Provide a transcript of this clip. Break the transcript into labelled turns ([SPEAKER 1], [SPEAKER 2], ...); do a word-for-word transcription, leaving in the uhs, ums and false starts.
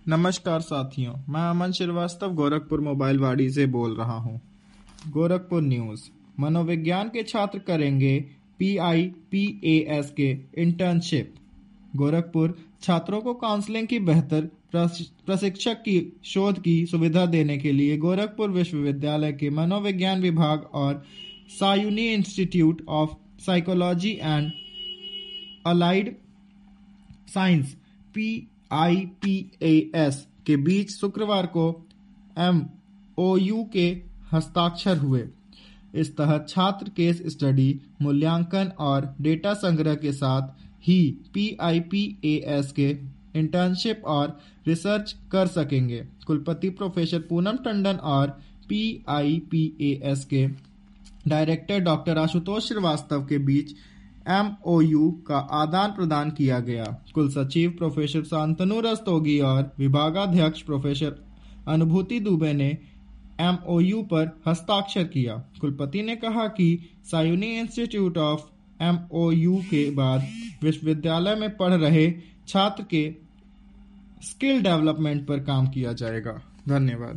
[SPEAKER 1] नमस्कार साथियों, मैं अमन श्रीवास्तव गोरखपुर मोबाइल वाड़ी से बोल रहा हूँ। गोरखपुर न्यूज़। मनोविज्ञान के छात्र करेंगे P I P A S के इंटर्नशिप। गोरखपुर छात्रों को काउंसलिंग की बेहतर प्रशिक्षक की शोध की सुविधा देने के लिए गोरखपुर विश्वविद्यालय के मनोविज्ञान विभाग और सायुनी institute of psychology and allied science P I P A S के बीच शुक्रवार को एम ओ यू के हस्ताक्षर हुए। इस तहत छात्र केस स्टडी, मूल्यांकन और डेटा संग्रह के साथ ही P I P A S के इंटर्नशिप और रिसर्च कर सकेंगे। कुलपति प्रोफेसर पूनम टंडन और P I P A S के डायरेक्टर डॉक्टर आशुतोष श्रीवास्तव के बीच एम ओ यू का आदान प्रदान किया गया। कुल सचिव प्रोफेसर शांतनु रस्तोगी और विभागाध्यक्ष प्रोफेसर अनुभूति दुबे ने एम ओ यू पर हस्ताक्षर किया। कुलपति ने कहा कि सायुनी institute of M O U के बाद विश्वविद्यालय में पढ़ रहे छात्र के स्किल डेवलपमेंट पर काम किया जाएगा। धन्यवाद।